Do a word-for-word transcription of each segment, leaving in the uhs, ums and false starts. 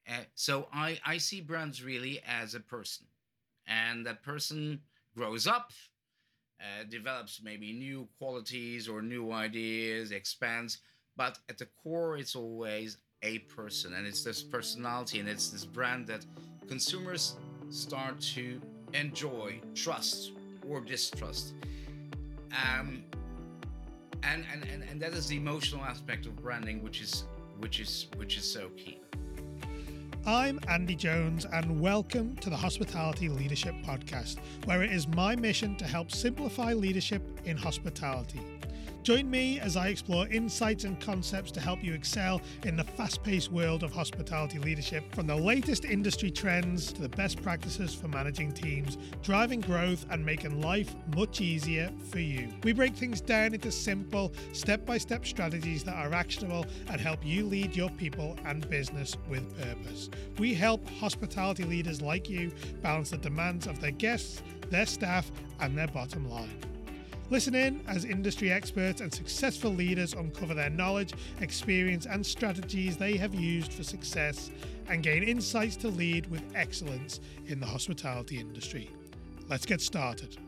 Uh, so I, I see brands really as a person, and that person grows up, uh, develops maybe new qualities or new ideas, expands, but at the core, it's always a person, and it's this personality, and it's this brand that consumers start to enjoy, trust, or distrust. Um, and, and and and that is the emotional aspect of branding, which is which is which is so key. I'm Andy Jones, and welcome to the Hospitality Leadership Podcast, where it is my mission to help simplify leadership in hospitality. Join me as I explore insights and concepts to help you excel in the fast-paced world of hospitality leadership, from the latest industry trends to the best practices for managing teams, driving growth and making life much easier for you. We break things down into simple, step-by-step strategies that are actionable and help you lead your people and business with purpose. We help hospitality leaders like you balance the demands of their guests, their staff, and their bottom line. Listen in as industry experts and successful leaders uncover their knowledge, experience, and strategies they have used for success, and gain insights to lead with excellence in the hospitality industry. Let's get started.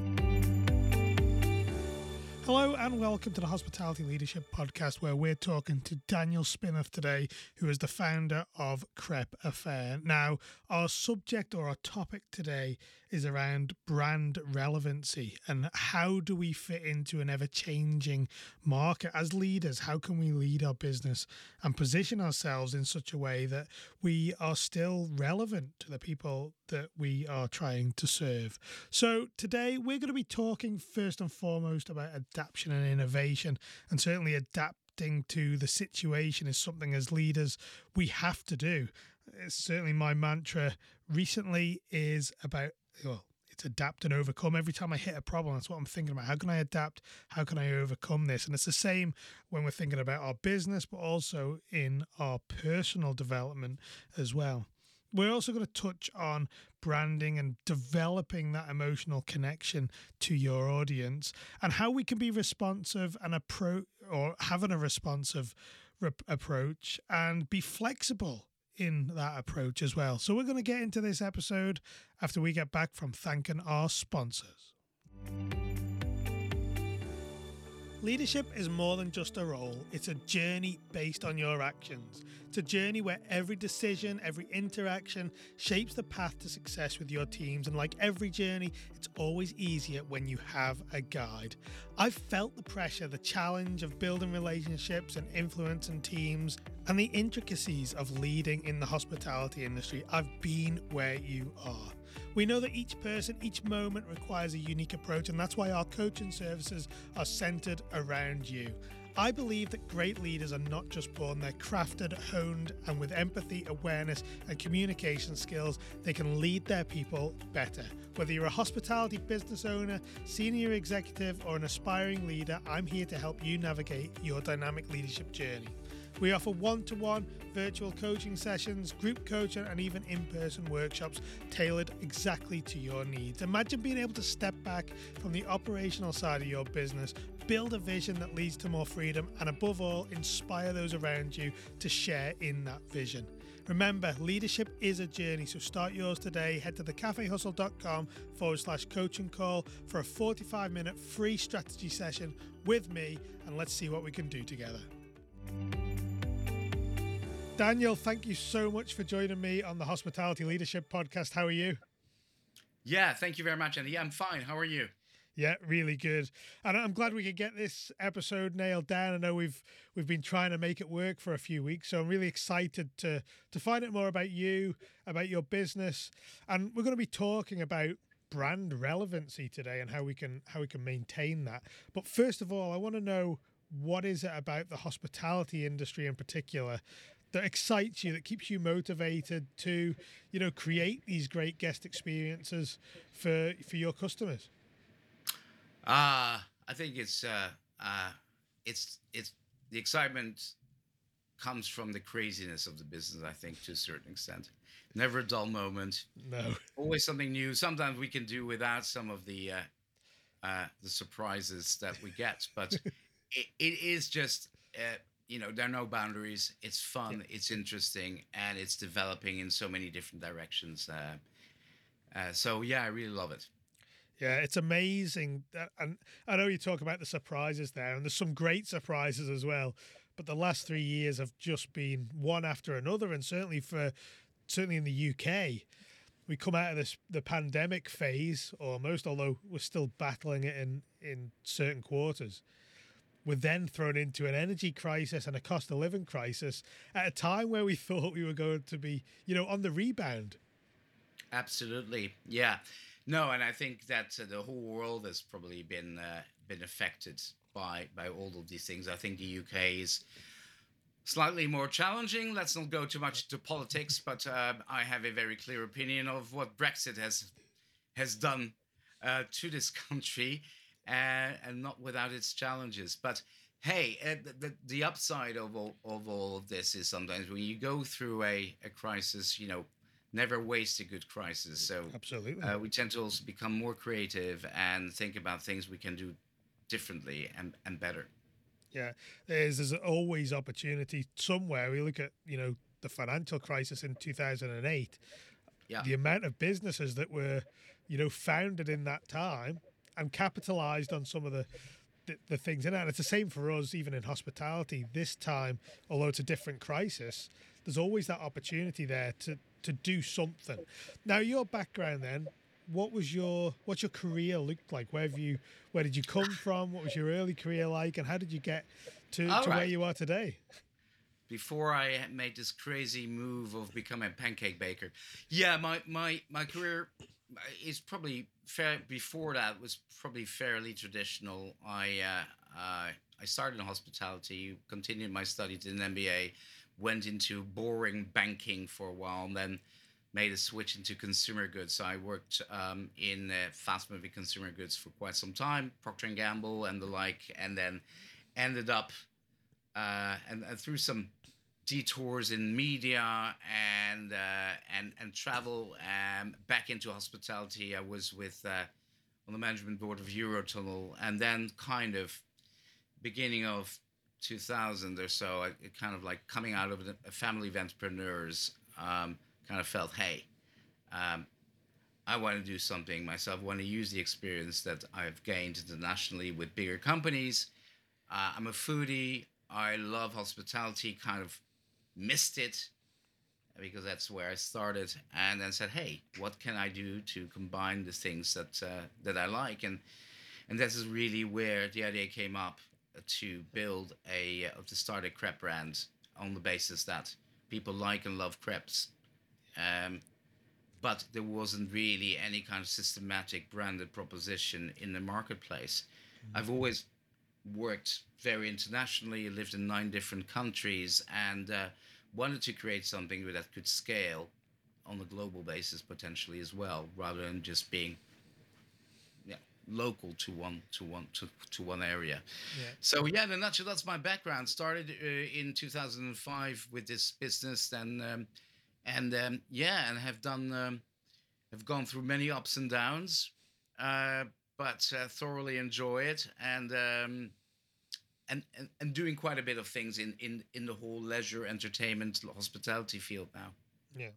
Hello and welcome to the Hospitality Leadership Podcast, where we're talking to Daniel Spinoff today, who is the founder of Crêpe Affair. Now, our subject or our topic today is around brand relevancy and how do we fit into an ever-changing market as leaders. How can we lead our business and position ourselves in such a way that we are still relevant to the people that we are trying to serve? So today we're going to be talking first and foremost about adaptation and innovation, and certainly adapting to the situation is something as leaders we have to do. It's certainly my mantra recently is about, well, it's adapt and overcome. Every time I hit a problem, that's what I'm thinking about. How can I adapt? How can I overcome this? And it's the same when we're thinking about our business, but also in our personal development as well. We're also going to touch on branding and developing that emotional connection to your audience, and how we can be responsive and appro- or having a responsive rep- approach and be flexible in that approach as well. So we're going to get into this episode after we get back from thanking our sponsors. Leadership is more than just a role. It's a journey based on your actions. It's a journey where every decision, every interaction shapes the path to success with your teams. And like every journey, it's always easier when you have a guide. I've felt the pressure, the challenge of building relationships and influencing teams, and the intricacies of leading in the hospitality industry. I've been where you are. We know that each person, each moment requires a unique approach, and that's why our coaching services are centered around you. I believe that great leaders are not just born, they're crafted, honed, and with empathy, awareness, and communication skills, they can lead their people better. Whether you're a hospitality business owner, senior executive, or an aspiring leader, I'm here to help you navigate your dynamic leadership journey. We offer one-to-one virtual coaching sessions, group coaching, and even in-person workshops tailored exactly to your needs. Imagine being able to step back from the operational side of your business, build a vision that leads to more freedom, and above all, inspire those around you to share in that vision. Remember, leadership is a journey, so start yours today. Head to thecafehustle.com forward slash coaching call for a forty-five minute free strategy session with me, and let's see what we can do together. Daniel, thank you so much for joining me on the Hospitality Leadership Podcast. How are you? Yeah, thank you very much, Andy. Yeah, I'm fine. How are you? Yeah, really good. And I'm glad we could get this episode nailed down. I know we've we've been trying to make it work for a few weeks, so I'm really excited to to find out more about you, about your business. And we're going to be talking about brand relevancy today and how we can how we can maintain that. But first of all, I want to know, what is it about the hospitality industry in particular that excites you, that keeps you motivated to, you know, create these great guest experiences for for your customers? Uh, I think it's uh, uh, it's it's the excitement comes from the craziness of the business, I think, to a certain extent. Never a dull moment. No. Always something new. Sometimes we can do without some of the uh, uh, the surprises that we get, but it, it is just uh, you know, there are no boundaries. It's Yeah. fun, it's interesting, and it's developing in so many different directions. Uh, uh, so yeah, I really love it. Yeah, it's amazing. That, and I know you talk about the surprises there, and there's some great surprises as well. But the last three years have just been one after another, and certainly for certainly in the U K, we come out of this the pandemic phase almost, although we're still battling it in in certain quarters. We're then thrown into an energy crisis and a cost of living crisis at a time where we thought we were going to be, you know, on the rebound. Absolutely, yeah. No, and I think that uh, the whole world has probably been uh, been affected by by all of these things. I think the U K is slightly more challenging. Let's not go too much to politics, but uh, I have a very clear opinion of what Brexit has has done uh, to this country, uh, and not without its challenges. But hey, uh, the, the the upside of all of all of this is sometimes when you go through a, a crisis, you know, never waste a good crisis. So Absolutely. uh, we tend to also become more creative and think about things we can do differently and, and better. Yeah, there's there's always opportunity somewhere. We look at, you know, the financial crisis in two thousand eight, Yeah. the amount of businesses that were, you know, founded in that time and capitalized on some of the the, the things in it. And it's the same for us, even in hospitality. This time, although it's a different crisis, there's always that opportunity there to to do something. Now, your background then, what was your what's your career looked like? Where have you where did you come from? What was your early career like, and how did you get to All to where right. you are today? Before I made this crazy move of becoming a pancake baker, yeah, my my my career is probably fair. Before that was probably fairly traditional. I uh, uh, I started in hospitality, continued my studies in an M B A, went into boring banking for a while, and then made a switch into consumer goods. So I worked um, in uh, fast-moving consumer goods for quite some time, Procter and Gamble and the like, and then ended up uh, and, and through some detours in media and uh, and and travel um, back into hospitality. I was with uh, on the management board of Eurotunnel, and then kind of beginning of two thousand or so, I it kind of like coming out of a family of entrepreneurs, um, kind of felt, hey, um, I want to do something myself. I want to use the experience that I've gained internationally with bigger companies. Uh, I'm a foodie. I love hospitality. Kind of missed it because that's where I started, and then said, "Hey, what can I do to combine the things that uh, that I like?" And and this is really where the idea came up to build a uh, to start a crepe brand on the basis that people like and love crepes. Um, but there wasn't really any kind of systematic branded proposition in the marketplace. I've always worked very internationally, lived in nine different countries, and uh, wanted to create something that could scale on a global basis potentially as well, rather than just being, yeah, local to one to one to, to one area. Yeah. So yeah, in a nutshell, that's my background. Started uh, in two thousand five with this business, then um, and um, yeah, and have done um, have gone through many ups and downs, uh, but uh, thoroughly enjoy it, and um, and, and and doing quite a bit of things in in in the whole leisure, entertainment, hospitality field now. Yeah.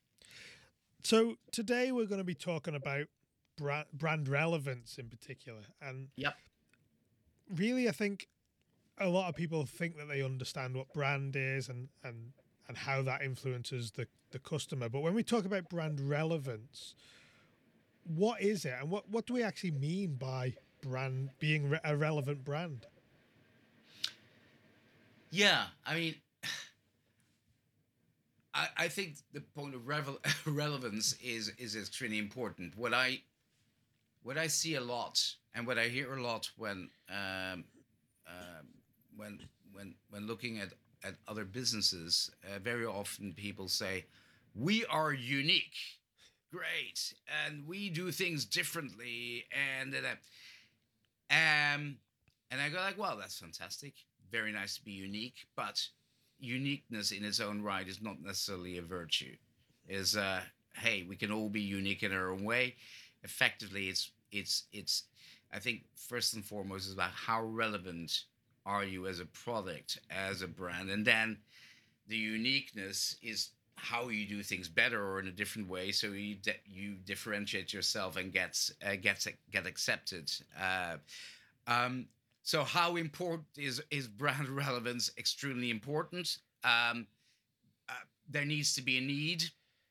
So today we're going to be talking about brand, brand relevance in particular, and Yep. really, I think a lot of people think that they understand what brand is and and and how that influences the the customer. But when we talk about brand relevance, what is it, and what what do we actually mean by brand being re- a relevant brand? Yeah, I mean, I, I think the point of revel- relevance is is extremely important. What I what I see a lot and what I hear a lot when um, um, when when when looking at at other businesses, uh, very often people say, "We are unique, great, and we do things differently," and uh, um, and I go like, "Well, that's fantastic, very nice to be unique, but uniqueness in its own right is not necessarily a virtue. Is uh, Hey, we can all be unique in our own way. Effectively, it's it's it's. I think first and foremost is about how relevant are you as a product, as a brand? And then the uniqueness is how you do things better or in a different way, so you di- you differentiate yourself and gets uh, gets get accepted. Uh, um, so how important is is brand relevance? Extremely important. Um, uh, there needs to be a need.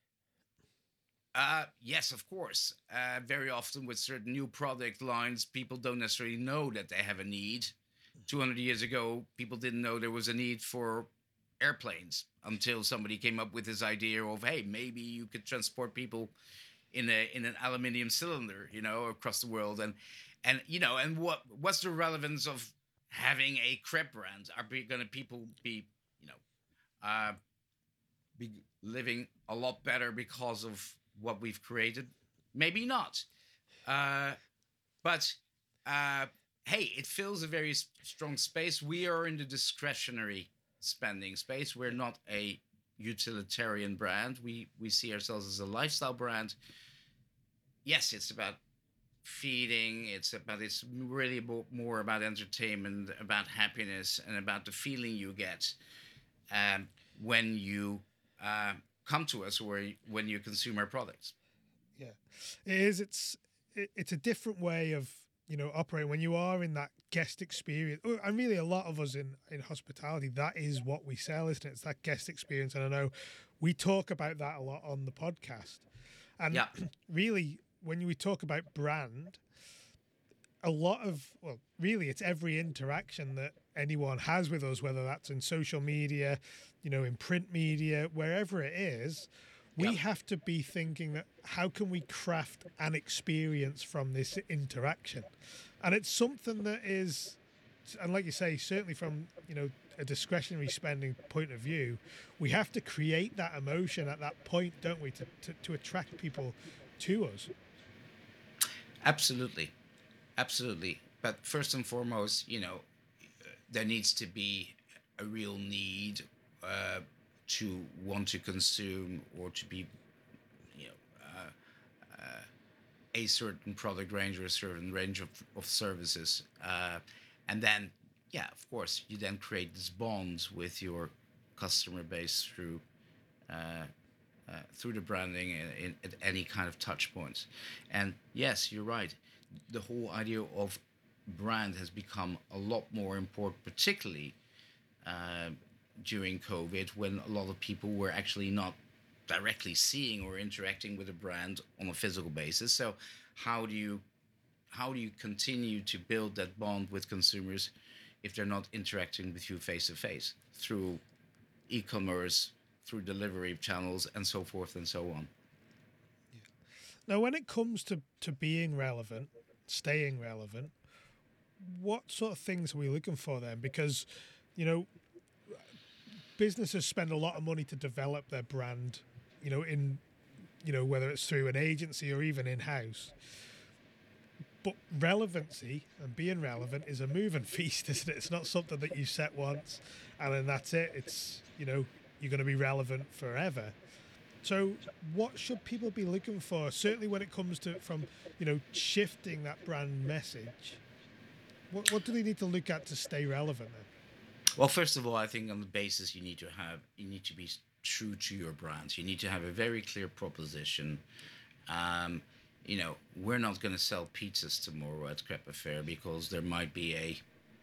Uh, yes, of course. Uh, very often with certain new product lines, people don't necessarily know that they have a need. two hundred years ago, people didn't know there was a need for airplanes until somebody came up with this idea of, hey, maybe you could transport people in a in an aluminium cylinder, you know, across the world. And and you know, and what what's the relevance of having a crepe brand? Are going to people be, you know, uh, be living a lot better because of what we've created? Maybe not. Uh, but uh, hey, it fills a very s- strong space. We are in the discretionary spending space. We're not a utilitarian brand. We we see ourselves as a lifestyle brand. Yes, it's about feeding. It's about it's really more about entertainment, about happiness, and about the feeling you get um, when you uh, come to us or when you consume our products. Yeah, it is. It's it, it's a different way of you know operating when you are in that guest experience. Oh, and really, a lot of us in in hospitality, that is what we sell, isn't it? It's that guest experience, and I know we talk about that a lot on the podcast. And Yeah, really, when we talk about brand, a lot of well really it's every interaction that anyone has with us, whether that's in social media, you know in print media, wherever it is, yeah, we have to be thinking that how can we craft an experience from this interaction. And it's something that is, and like you say, certainly from you know a discretionary spending point of view, we have to create that emotion at that point, don't we, to, to, to attract people to us. absolutely, absolutely. But first and foremost, you know, there needs to be a real need uh, to want to consume or to be, you know, uh, uh, a certain product range or a certain range of, of services. Uh, and then, yeah, of course, you then create this bond with your customer base through uh, uh, through the branding in, in, at any kind of touch points. And yes, you're right. The whole idea of brand has become a lot more important, particularly uh, during COVID, when a lot of people were actually not directly seeing or interacting with a brand on a physical basis. So, how do you how do you continue to build that bond with consumers if they're not interacting with you face to face through e-commerce, through delivery channels, and so forth and so on? Now, when it comes to, to being relevant, staying relevant, what sort of things are we looking for then? Because, you know, businesses spend a lot of money to develop their brand, you know, in, you know, whether it's through an agency or even in house. But relevancy and being relevant is a moving feast, isn't it? It's not something that you set once and then that's it. It's, you know, you're going to be relevant forever. So, what should people be looking for? Certainly, when it comes to from you know shifting that brand message, what what do they need to look at to stay relevant? Then, Well, first of all, I think on the basis you need to have you need to be true to your brand. You need to have a very clear proposition. Um, you know, we're not going to sell pizzas tomorrow at Crepe Affair because there might be a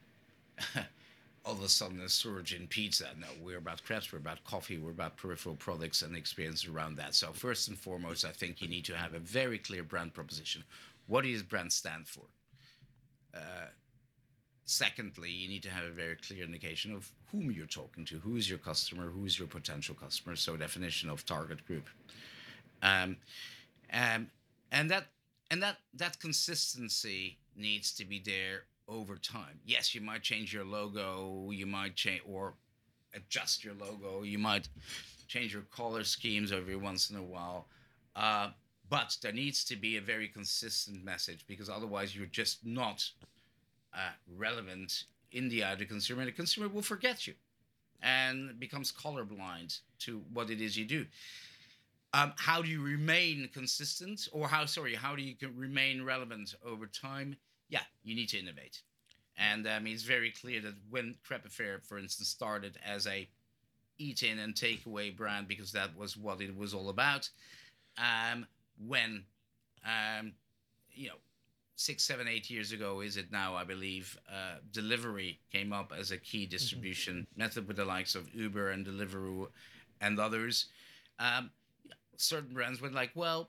all of a sudden a surge in pizza. No, we're about crepes, we're about coffee, we're about peripheral products and experience around that. So first and foremost, I think you need to have a very clear brand proposition. What does brand stand for? Uh, Secondly, you need to have a very clear indication of whom you're talking to, who is your customer, who is your potential customer. So definition of target group. Um, um, and that and that that consistency needs to be there over time. Yes, you might change your logo, you might change or adjust your logo, you might change your color schemes every once in a while. Uh, but there needs to be a very consistent message because otherwise you're just not uh, relevant in the eye of the consumer. And the consumer will forget you and becomes colorblind to what it is you do. Um, how do you remain consistent, or how sorry, how do you remain relevant over time? Yeah, you need to innovate. And um, it's very clear that when Crepe Affair, for instance, started as a eat-in and takeaway brand because that was what it was all about, um, when um, you know six, seven, eight years ago, is it now? I believe uh, delivery came up as a key distribution mm-hmm. method with the likes of Uber and Deliveroo and others. Um, certain brands were like, well,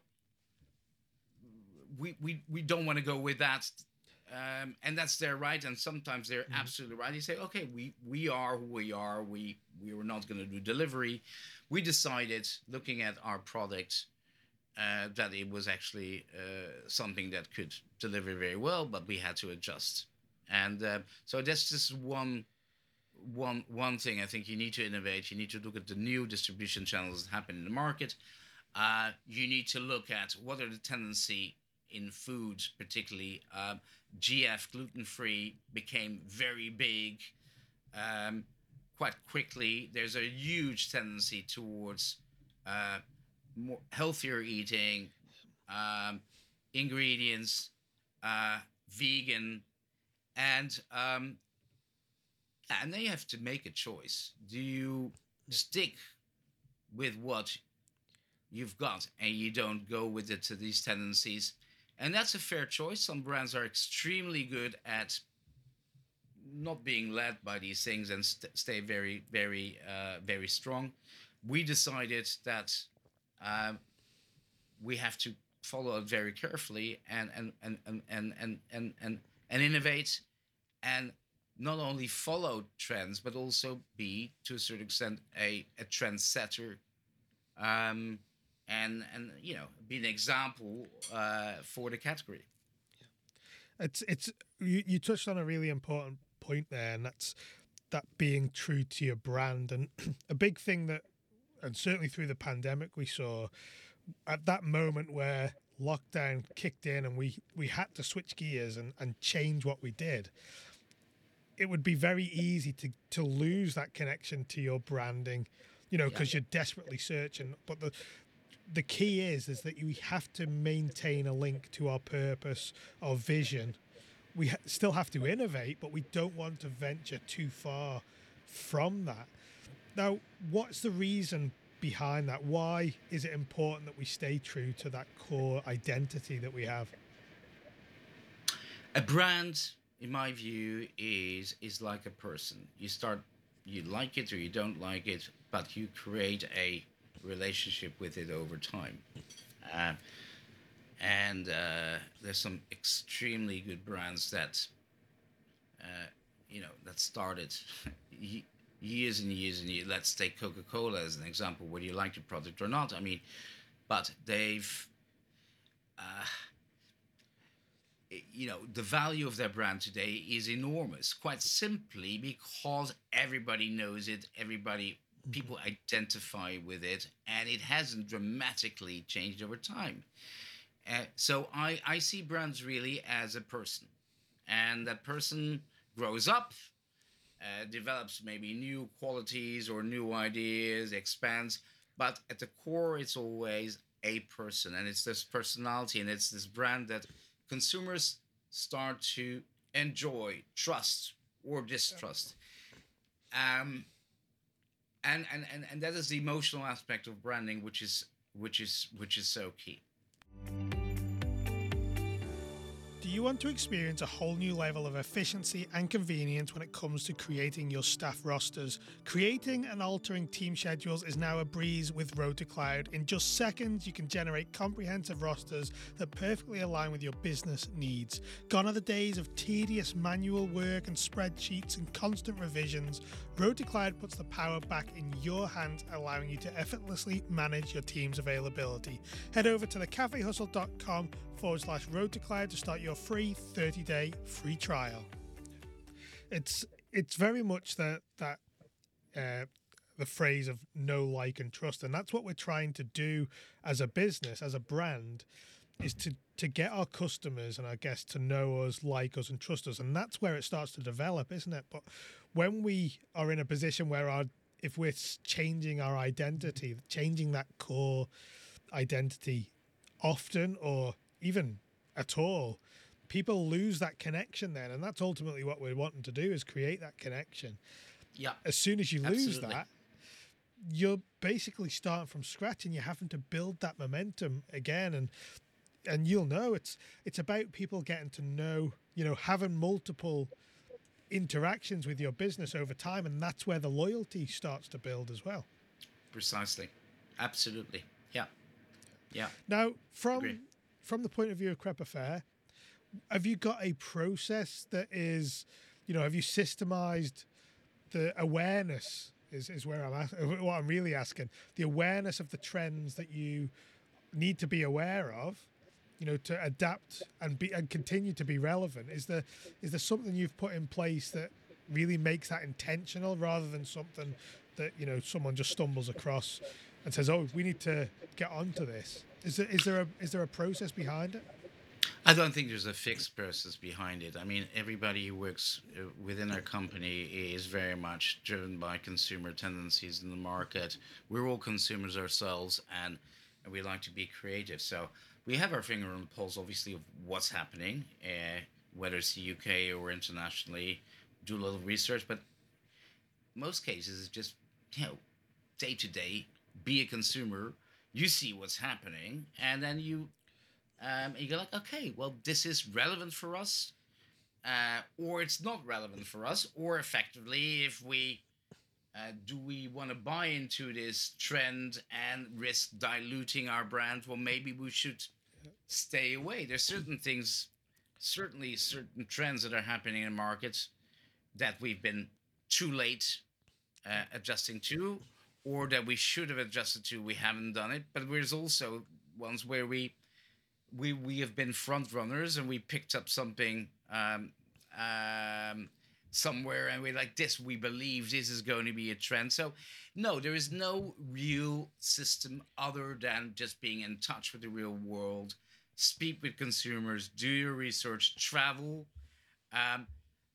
we we we don't want to go with that. Um, and that's their right, and sometimes they're mm-hmm. absolutely right. You say, okay, we we are who we are. We we were not going to do delivery. We decided, looking at our product, uh, that it was actually uh, something that could deliver very well, but we had to adjust. And uh, so that's just one one one thing. I think you need to innovate. You need to look at the new distribution channels that happen in the market. Uh, you need to look at what are the tendency in food, particularly. Um, G F, gluten-free, became very big um, quite quickly. There's a huge tendency towards uh, more healthier eating, um, ingredients, uh, vegan, and um, and they have to make a choice. Do you stick with what you've got and you don't go with it to these tendencies? And that's a fair choice. Some brands are extremely good at not being led by these things and st- stay very, very, uh, very strong. We decided that uh, we have to follow it very carefully and and and and and and and, and, and innovate, and not only follow trends but also be, to a certain extent, a, a trendsetter. Um, and and you know, be an example uh, for the category. It's it's you, you touched on a really important point there, and that's that being true to your brand. And a big thing that, and certainly through the pandemic, we saw at that moment where lockdown kicked in and we we had to switch gears and and change what we did. It would be very easy to to lose that connection to your branding, you know, because yeah. you're desperately searching. But the The key is is that you have to maintain a link to our purpose, our vision. We ha- still have to innovate, but we don't want to venture too far from that. Now, what's the reason behind that? Why is it important that we stay true to that core identity that we have? A brand, in my view, is is like a person. You start, you like it or you don't like it, but you create a relationship with it over time. Uh, and uh, there's some extremely good brands that, uh, you know, that started years and years and years. Let's take Coca-Cola as an example, whether you like the product or not. I mean, but they've, uh, you know, the value of their brand today is enormous, quite simply because everybody knows it, everybody people identify with it, and it hasn't dramatically changed over time. Uh, so I, I see brands really as a person, and that person grows up, uh, develops maybe new qualities or new ideas, expands, but at the core, it's always a person, and it's this personality, and it's this brand that consumers start to enjoy, trust, or distrust. Um, And, and, and, and that is the emotional aspect of branding, which is which is which is so key. Do you want to experience a whole new level of efficiency and convenience when it comes to creating your staff rosters? Creating and altering team schedules is now a breeze with Road to Cloud. In just seconds, you can generate comprehensive rosters that perfectly align with your business needs. Gone are the days of tedious manual work and spreadsheets and constant revisions. Road to Cloud puts the power back in your hands, allowing you to effortlessly manage your team's availability. Head over to thecafehustle.com forward slash road to cloud to start your free thirty day free trial. It's it's very much that that uh, the phrase of know, like, and trust, and that's what we're trying to do as a business, as a brand, is to to get our customers and our guests to know us, like us, and trust us, and that's where it starts to develop, isn't it? But when we are in a position where our if we're changing our identity, changing that core identity often or even at all, people lose that connection then, and that's ultimately what we're wanting to do, is create that connection. Yeah, As soon as you lose absolutely. that, you're basically starting from scratch, and you're having to build that momentum again. And and you'll know it's it's about people getting to know, you know, having multiple interactions with your business over time, and that's where the loyalty starts to build as well. Precisely. Absolutely. Yeah. Yeah. Now, Agree. from from the point of view of Crepa Fair, have you got a process that is, you know, have you systemized the awareness? Is, is where I'm at, what I'm really asking. The awareness of the trends that you need to be aware of, you know, to adapt and be and continue to be relevant. Is there is there something you've put in place that really makes that intentional, rather than something that, you know, someone just stumbles across and says, "Oh, we need to get onto this"? Is there is there a is there a process behind it? I don't think there's a fixed process behind it. I mean, everybody who works uh, within our company is very much driven by consumer tendencies in the market. We're all consumers ourselves, and, and we like to be creative. So we have our finger on the pulse, obviously, of what's happening, uh, whether it's the U K or internationally. Do a little research, but most cases it's just, you know, day to day, be a consumer. You see what's happening, and then you um, and you go like, okay, well, this is relevant for us, uh, or it's not relevant for us, or effectively, if we uh, do we want to buy into this trend and risk diluting our brand? Well, maybe we should stay away. There's certain things, certainly certain trends that are happening in markets that we've been too late uh, adjusting to, or that we should have adjusted to. We haven't done it, but there's also ones where we we we have been front runners and we picked up something um, um, somewhere, and we're like, this, we believe this is going to be a trend. So no, there is no real system other than just being in touch with the real world, speak with consumers, do your research, travel, um,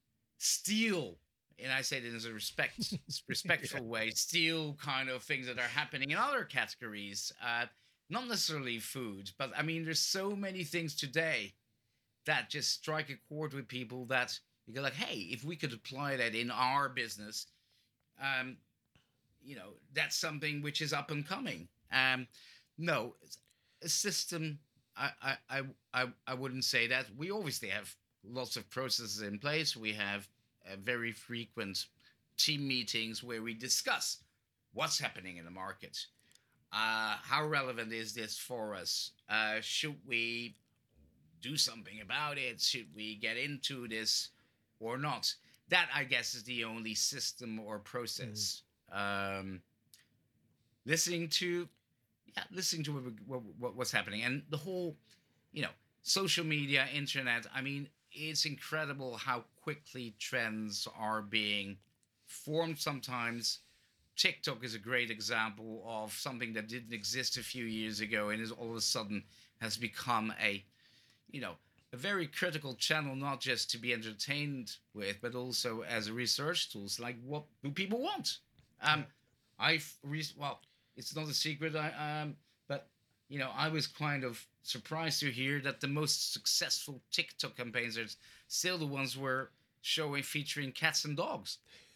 steal, and I say it in a respect Yeah. respectful way, steal kind of things that are happening in other categories, uh, not necessarily food, but I mean, there's so many things today that just strike a chord with people that you go like, hey, if we could apply that in our business, um, you know, that's something which is up and coming. Um, no, a system. I, I, I, I, I wouldn't say that. We obviously have lots of processes in place. We have uh, very frequent team meetings where we discuss what's happening in the market. Uh, how relevant is this for us? Uh, should we do something about it? Should we get into this or not? That, I guess, is the only system or Mm. process. Um, listening to, yeah, listening to what, what, what's happening, and the whole, you know, social media, internet. I mean, it's incredible how quickly trends are being formed sometimes. TikTok is a great example of something that didn't exist a few years ago and is all of a sudden has become a, you know, a very critical channel, not just to be entertained with, but also as a research tool. It's like, what do people want? Yeah. Um, I've re- well, it's not a secret. I um, but you know, I was kind of surprised to hear that the most successful TikTok campaigns are still the ones were showing featuring cats and dogs.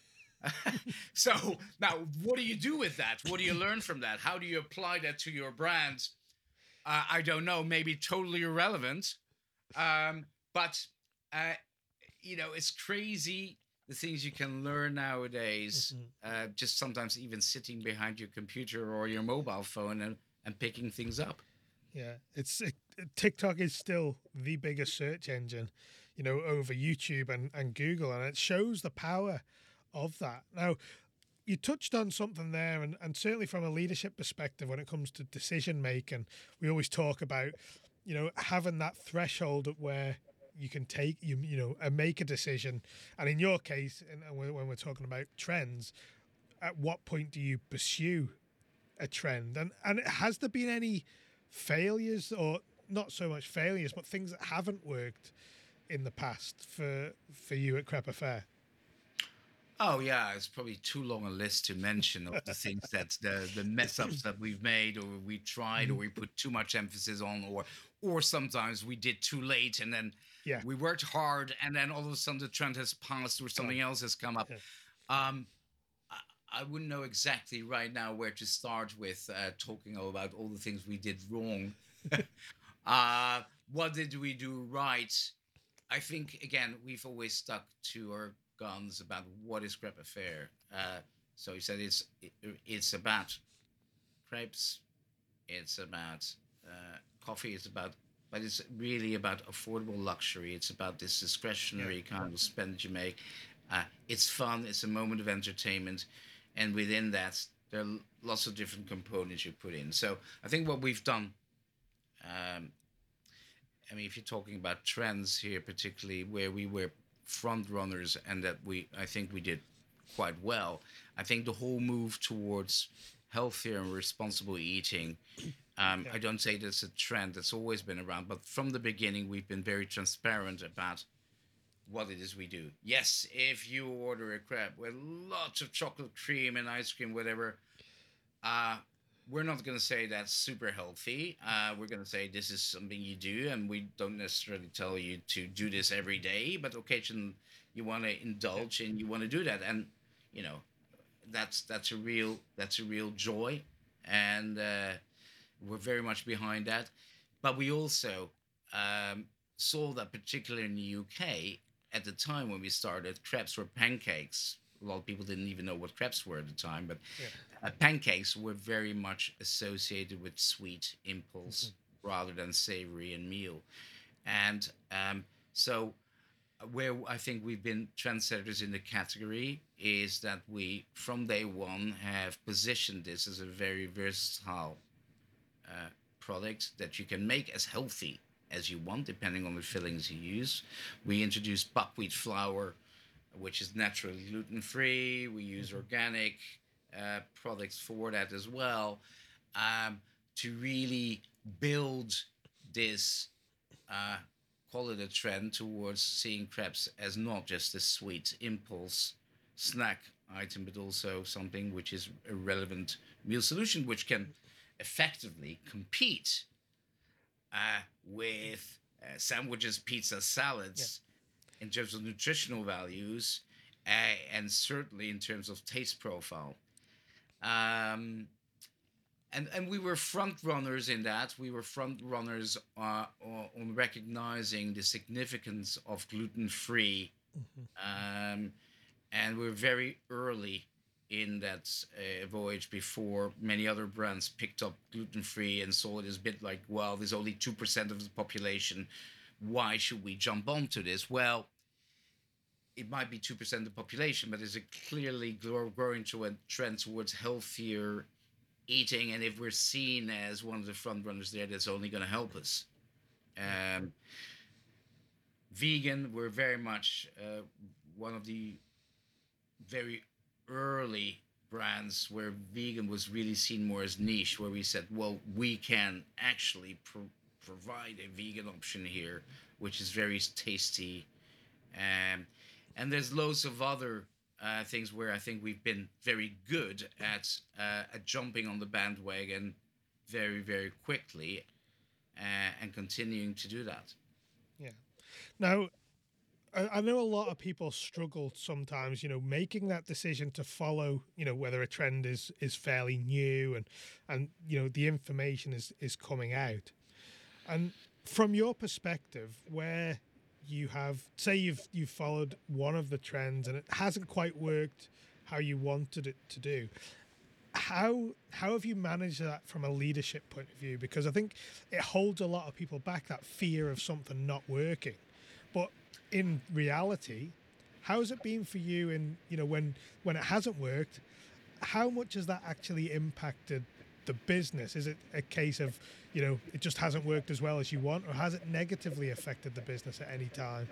So now, what do you do with that? What do you learn from that? How do you apply that to your brand? Uh, I don't know. Maybe totally irrelevant. Um, but uh, you know, it's crazy the things you can learn nowadays. Mhm. Uh, just sometimes even sitting behind your computer or your mobile phone and, and picking things up. Yeah, it's it, TikTok is still the biggest search engine, you know, over YouTube and, and Google, and it shows the power of that. Now, you touched on something there, and, and certainly from a leadership perspective, when it comes to decision making, we always talk about, you know, having that threshold at where you can take you you know and make a decision. And in your case, and and when when we're talking about trends, at what point do you pursue a trend? And and has there been any failures, or not so much failures, but things that haven't worked in the past for for you at Crepa Fair? Oh yeah, it's probably too long a list to mention of the things that the the mess ups that we've made, or we tried, or we put too much emphasis on, or or sometimes we did too late, and then Yeah. we worked hard, and then all of a sudden the trend has passed or Gone. something else has come up. Yeah. Um, I, I wouldn't know exactly right now where to start with uh, talking about all the things we did wrong. uh, what did we do right? I think again we've always stuck to our guns about what is Crepe Affair. Uh, so he said it's it, it's about crepes, it's about uh, coffee, it's about, but it's really about affordable luxury. It's about this discretionary Yeah. kind of spend you make. Uh, it's fun. It's a moment of entertainment, and within that, there are lots of different components you put in. So I think what we've done. Um, I mean, if you're talking about trends here, particularly where we were front runners, and that we, I think we did quite well. I think the whole move towards healthier and responsible eating. Um, Yeah. I don't say that's a trend that's always been around, but from the beginning, we've been very transparent about what it is we do. Yes, if you order a crepe with lots of chocolate cream and ice cream, whatever, uh, we're not going to say that's super healthy. Uh, we're going to say this is something you do, and we don't necessarily tell you to do this every day, but occasion you want to Yeah. indulge and you want to do that, and you know that's that's a real that's a real joy, and uh, we're very much behind that. But we also um, saw that, particularly in the U K, at the time when we started, crepes were pancakes. A lot of people didn't even know what crepes were at the time, but Yeah. uh, pancakes were very much associated with sweet impulse Mhm. rather than savory and meal. And um, so, uh, where I think we've been trendsetters in the category is that we, from day one, have positioned this as a very versatile uh, product that you can make as healthy as you want, depending on the fillings you use. We introduced buckwheat flour, which is naturally gluten free. We use Mhm. organic uh, products for that as well, um, to really build this, uh, call it a trend towards seeing crepes as not just a sweet impulse snack item, but also something which is a relevant meal solution, which can effectively compete uh, with uh, sandwiches, pizza, Yeah. salads in terms of nutritional values, uh, and certainly in terms of taste profile. Um, and and we were front runners in that. We were front runners uh, on recognizing the significance of gluten free, Mhm. um, and we're very early in that uh, voyage before many other brands picked up gluten free and saw it as a bit like, well, there's only two percent of the population. Why should we jump onto this? Well, it might be two percent of the population, but there's a clearly grow, growing to a trend towards healthier eating. And if we're seen as one of the front runners there, that's only going to help us. Yeah. Um, Vegan, we're very much uh, one of the very early brands where vegan was really seen more as niche, where we said, well, we can actually pro- provide a vegan option here, which is very tasty. Um, and there's loads of other uh, things where I think we've been very good at, uh, at jumping on the bandwagon very, very quickly, uh, and continuing to do that. Yeah. Now, I, I know a lot of people struggle sometimes, you know, making that decision to follow, you know, whether a trend is is fairly new and and you know the information is is coming out. And from your perspective, where you have say you've you've followed one of the trends and it hasn't quite worked how you wanted it to do, how how have you managed that from a leadership point of view? Because I think it holds a lot of people back, that fear of something not working. But in reality, how has it been for you in, you know, when when it hasn't worked, how much has that actually impacted the business? Is it a case of, you know, it just hasn't worked as well as you want, or has it negatively affected the business at any time?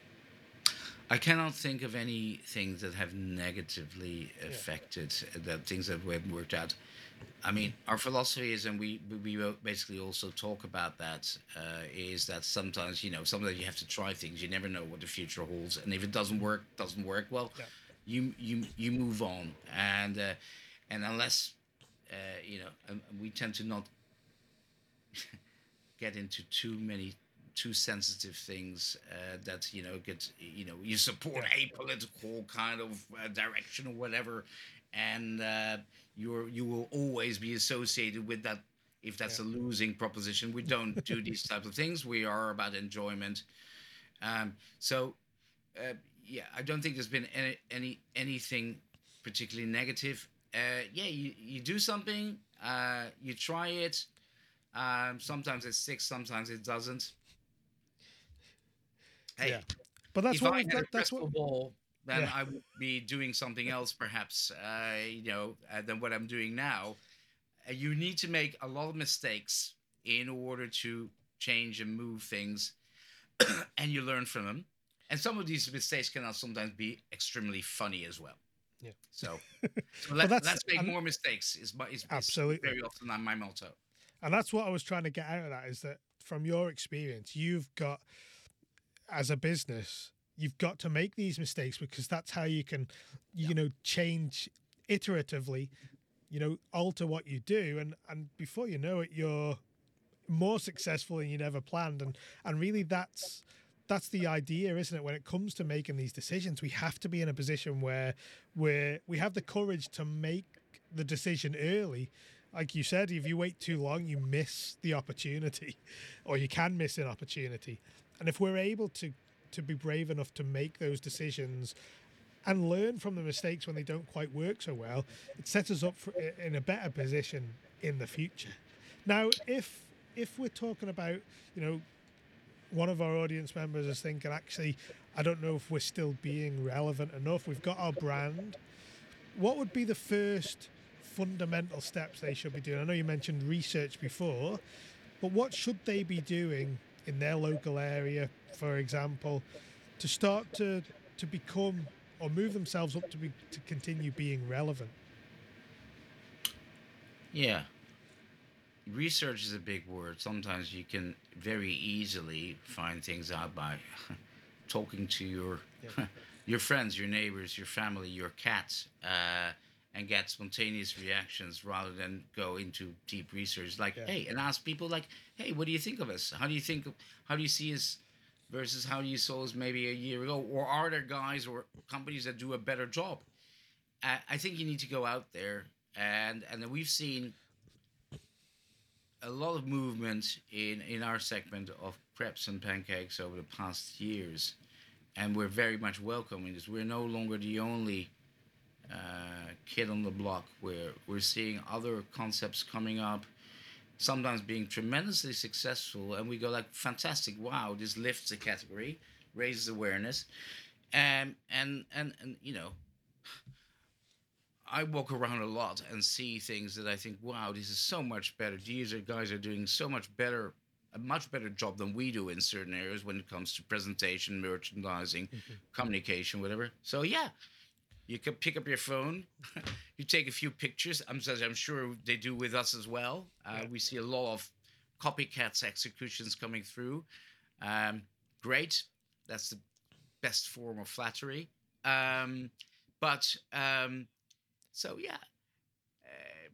I cannot think of any things that have negatively Yeah. affected uh, the things that we haven't worked out. I mean, our philosophy is, and we we basically also talk about that, uh, is that sometimes you know sometimes you have to try things. You never know what the future holds, and if it doesn't work, doesn't work. Well, Yeah. you you you move on, and uh, and unless uh, you know, and we tend to not get into too many too sensitive things uh, that you know get you know you support Yeah. a political kind of uh, direction or whatever, and uh, you're you will always be associated with that. If that's Yeah. a losing proposition, we don't do these types of things. We are about enjoyment. Um, so uh, yeah, I don't think there's been any, any anything particularly negative. Uh, yeah, you, you do something, uh, you try it. Um, sometimes it sticks, sometimes it doesn't. Yeah. Hey, But that's if what I we've had a got. That's what. crystal ball, then Yeah. I would be doing something else, perhaps. Uh, you know, uh, than what I'm doing now. Uh, you need to make a lot of mistakes in order to change and move things, and you learn from them. And some of these mistakes can sometimes be extremely funny as well. Yeah. So, so But let, that's let's make and more mistakes. Is my is, is absolutely. very often my motto. And that's what I was trying to get out of that is that from your experience, you've got, as a business, you've got to make these mistakes because that's how you can, you know, change iteratively, you know, alter what you do. And, and before you know it, you're more successful than you'd ever planned. And, and really that's, that's the idea, isn't it? When it comes to making these decisions, we have to be in a position where where we have the courage to make the decision early. Like you said, if you wait too long, you miss the opportunity, or you can miss an opportunity. And if we're able to to be brave enough to make those decisions and learn from the mistakes when they don't quite work so well, it sets us up for, in a better position in the future. Now, if if we're talking about, you know, one of our audience members is thinking, actually, I don't know if we're still being relevant enough. We've got our brand. What would be the first fundamental steps they should be doing? I know you mentioned research before, but what should they be doing in their local area, for example, to start to to become or move themselves up to be to continue being relevant? Yeah, research is a big word. Sometimes you can very easily find things out by talking to your Yeah. your friends, your neighbors, your family, your cats, uh, and get spontaneous reactions rather than go into deep research. Like, Yeah. hey, and ask people like, hey, what do you think of us? How do you think? How do you see us? Versus how you saw us maybe a year ago, or are there guys or companies that do a better job? I, I think you need to go out there, and and we've seen a lot of movement in in our segment of crepes and pancakes over the past years, and we're very much welcoming this. We're no longer the only uh, kid on the block. Where we're seeing other concepts coming up, sometimes being tremendously successful, and we go like, fantastic, wow, this lifts the category, raises awareness, and and and and you know, I walk around a lot and see things that I think, wow, this is so much better. These are guys are doing so much better, a much better job than we do in certain areas when it comes to presentation, merchandising, Mhm. communication, whatever. So yeah, you can pick up your phone, you take a few pictures. I'm I'm sure they do with us as well. Uh, Yeah. we see a lot of copycats executions coming through. Um, great, that's the best form of flattery. Um, but um, so yeah, uh,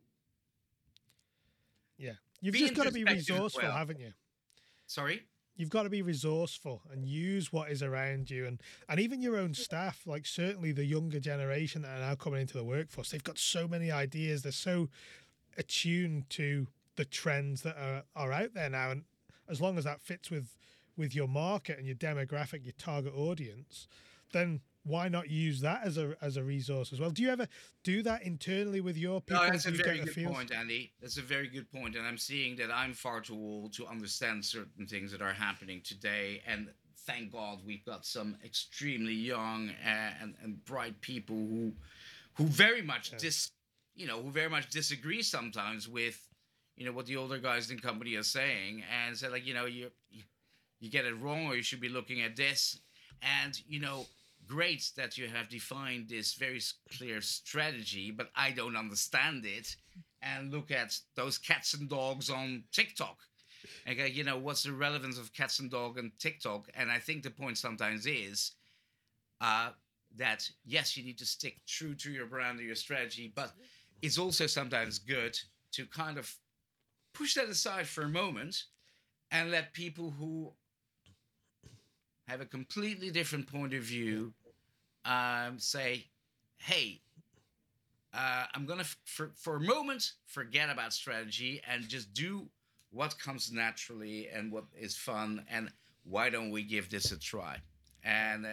Yeah. You've be just got to be introspective as resourceful, well. haven't you? Sorry. You've got to be resourceful and use what is around you, and and even your own staff, like certainly the younger generation that are now coming into the workforce, they've got so many ideas. They're so attuned to the trends that are, are out there now, and as long as that fits with with your market and your demographic, your target audience, then why not use that as a as a resource as well? Do you ever do that internally with your No, people? that's Do a you very get the good feels? point, Andy. That's a very good point, and I'm seeing that I'm far too old to understand certain things that are happening today. And thank God we've got some extremely young uh, and and bright people who who very much Yeah. dis you know who very much disagree sometimes with you know what the older guys in company are saying, and say like, you know you you get it wrong, or you should be looking at this. And you know great that you have defined this very s- clear strategy, but I don't understand it. And look at those cats and dogs on TikTok. Okay, you know, what's the relevance of cats and dog and TikTok? And I think the point sometimes is uh, that yes, you need to stick true to your brand or your strategy, but it's also sometimes good to kind of push that aside for a moment and let people who have a completely different point of Yeah. view um, say, hey, uh, I'm gonna f- for for a moment forget about strategy and just do what comes naturally and what is fun, and why don't we give this a try? Yeah. And uh,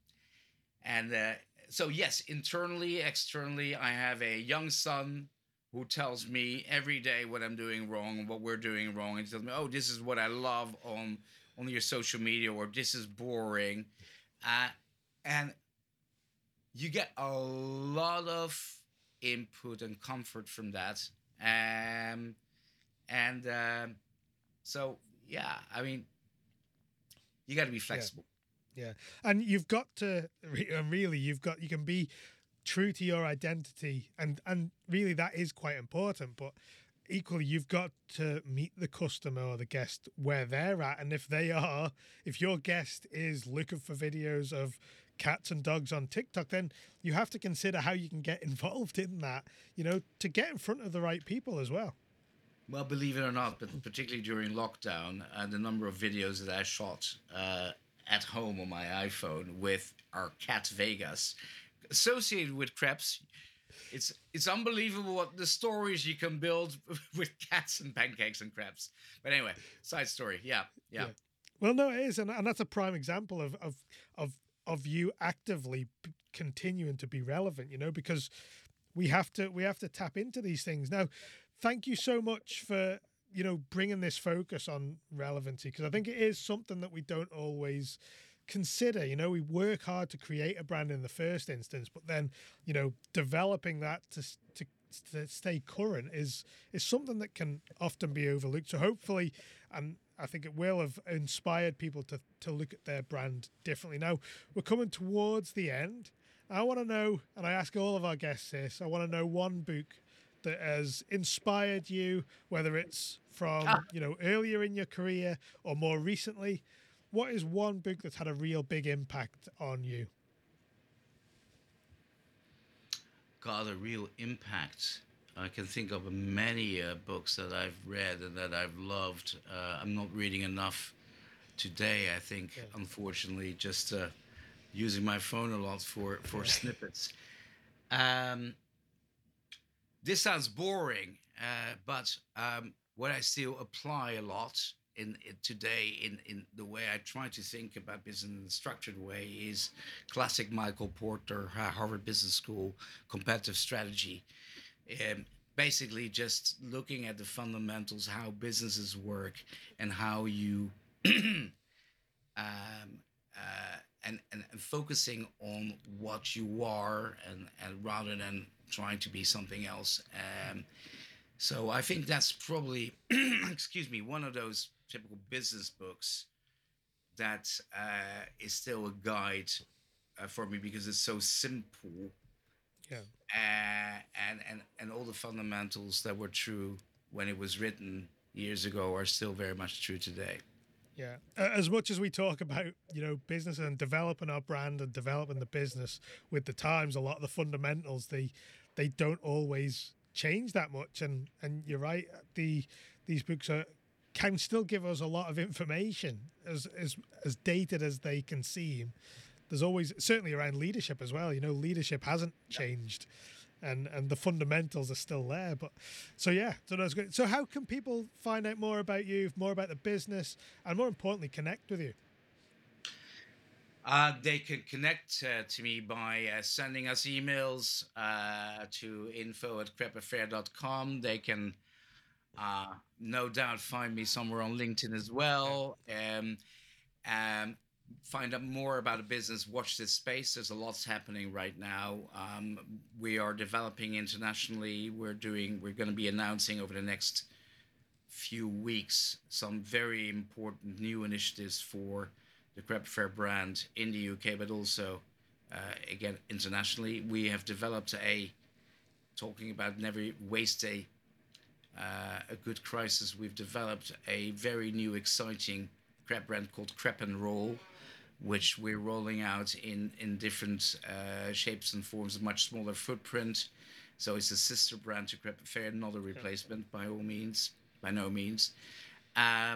and uh, so yes, internally, externally, I have a young son who tells me every day what I'm doing wrong, what we're doing wrong, and he tells me, "Oh, this is what I love on on your social media," or "This is boring," uh, and you get a lot of input and comfort from that. Um, and um, so, yeah, I mean, you got to be Yeah. flexible. Yeah. And you've got to, re- and really, you've got, you can be true to your identity, and and really that is quite important, but equally you've got to meet the customer or the guest where they're at, and if they are, if your guest is looking for videos of cats and dogs on TikTok, then you have to consider how you can get involved in that, you know, to get in front of the right people as well. Well, believe it or not, but particularly during lockdown, uh, the number of videos that I shot uh, at home on my iPhone with our cat Vegas, associated with crepes, it's it's unbelievable what the stories you can build with cats and pancakes and crepes. But anyway, side story. Yeah, yeah. Yeah. Well, no, it is, and, and that's a prime example of of of of you actively p- continuing to be relevant, you know, because we have to we have to tap into these things. Now, thank you so much for, you know, bringing this focus on relevancy, because I think it is something that we don't always consider. You know, we work hard to create a brand in the first instance, but then, you know, developing that to to to stay current is is something that can often be overlooked. So hopefully, and I think it will have inspired people to to look at their brand differently. Now we're coming towards the end. I want to know, and I ask all of our guests this, I want to know one book that has inspired you, whether it's Ah, from, you know, earlier in your career or more recently. What is one book that's had a real big impact on you? got a real impact. I can think of many uh, books that I've read and that I've loved. Uh, I'm not reading enough today, I think, Yeah, unfortunately, just uh, using my phone a lot for, for yeah, snippets. Um, this sounds boring, uh, but um, what I still apply a lot in, in today in, in the way I try to think about business in a structured way is classic Michael Porter, uh, Harvard Business School, competitive strategy. Um, basically, just looking at the fundamentals, how businesses work, and how you um, uh, and, and, and focusing on what you are, and, and rather than trying to be something else. Um, so I think that's probably, excuse me, one of those typical business books that uh, is still a guide uh, for me because it's so simple, yeah. uh, and and and all the fundamentals that were true when it was written years ago are still very much true today. Yeah. As much as we talk about, you know, business and developing our brand and developing the business with the times, a lot of the fundamentals they they don't always change that much. And and you're right, the these books are can still give us a lot of information as as as dated as they can seem. There's always certainly around leadership as well. You know, leadership hasn't changed, and and the fundamentals are still there. But so yeah, so that's good. So how can people find out more about you, more about the business, and more importantly, connect with you? Uh, they can connect uh, to me by uh, sending us emails uh, to info at crepaffair dot com. They can uh, no doubt find me somewhere on LinkedIn as Yeah, well. Um, um, find out more about a business, watch this space. There's a lot's happening right now. Um, we are developing internationally. We're doing, we're going to be announcing over the next few weeks some very important new initiatives for the Crep Fair brand in the U K, but also uh, again internationally. We have developed a talking about never waste a uh, a good crisis. We've developed a very new, exciting crep brand called Crep and Roll, which we're rolling out in in different uh, shapes and forms, a much smaller footprint. So it's a sister brand to Crep Fair, not a yeah, replacement by all means, by no means. Um,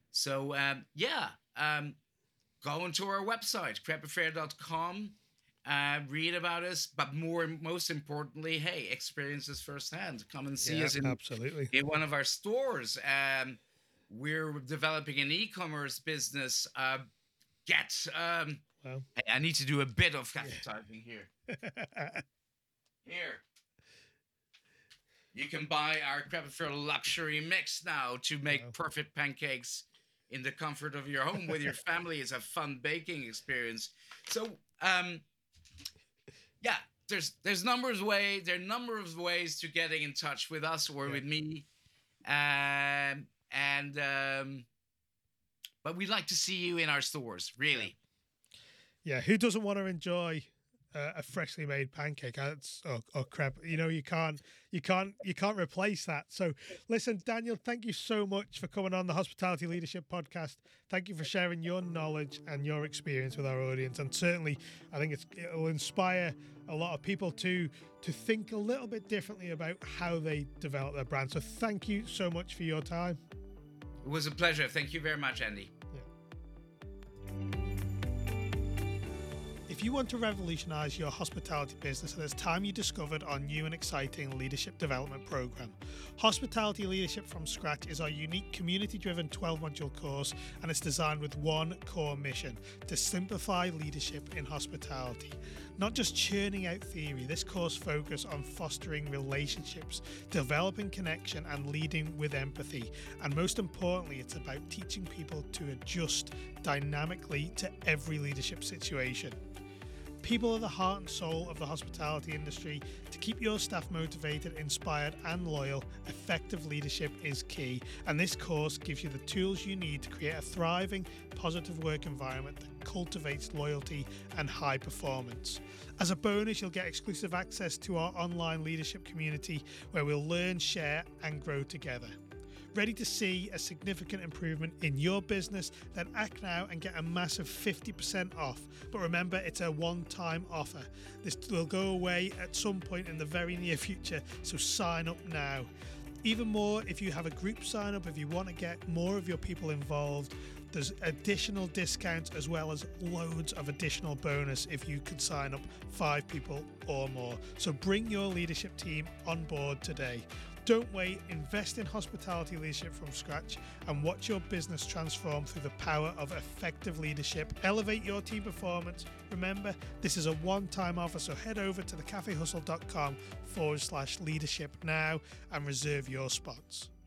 So um, yeah, um, go onto our website, crepe affair dot com. Uh, read about us, but more, most importantly, hey, experience this firsthand. Come and see Yeah, us in absolutely. in one of our stores. Um, we're developing an e-commerce business. Uh, get um, Well, I need to do a bit of advertising here. yeah. Here, you can buy our Crepe Affair luxury mix now to make Wow. perfect pancakes in the comfort of your home with your family. It's a fun baking experience. So, um, yeah, there's there's numbers way there are number of ways to getting in touch with us or Yeah. with me, um, and um, but we'd like to see you in our stores, really. Yeah, who doesn't want to enjoy uh, a freshly made pancake That's, or, or crepe? You know, you can't, you can't, you can't replace that. So, listen, Daniel, thank you so much for coming on the Hospitality Leadership Podcast. Thank you for sharing your knowledge and your experience with our audience, and certainly, I think it's, it will inspire a lot of people to to think a little bit differently about how they develop their brand. So, thank you so much for your time. It was a pleasure. Thank you very much, Andy. If you want to revolutionize your hospitality business, then it's time you discovered our new and exciting leadership development program. Hospitality Leadership from Scratch is our unique community-driven twelve module course, and it's designed with one core mission: to simplify leadership in hospitality. Not just churning out theory, this course focuses on fostering relationships, developing connection, and leading with empathy. And most importantly, it's about teaching people to adjust dynamically to every leadership situation. People are the heart and soul of the hospitality industry. To keep your staff motivated, inspired, and loyal, effective leadership is key. And this course gives you the tools you need to create a thriving, positive work environment that cultivates loyalty and high performance. As a bonus, you'll get exclusive access to our online leadership community where we'll learn, share, and grow together. Ready to see a significant improvement in your business? Then act now and get a massive fifty percent off. But remember, it's a one-time offer. This will go away at some point in the very near future, so sign up now. Even more, if you have a group sign up, if you want to get more of your people involved, there's additional discounts as well as loads of additional bonus if you could sign up five people or more. So bring your leadership team on board today. Don't wait, invest in hospitality leadership from scratch and watch your business transform through the power of effective leadership. Elevate your team performance. Remember, this is a one-time offer, so head over to thecafehustle.com forward slash leadership now and reserve your spots.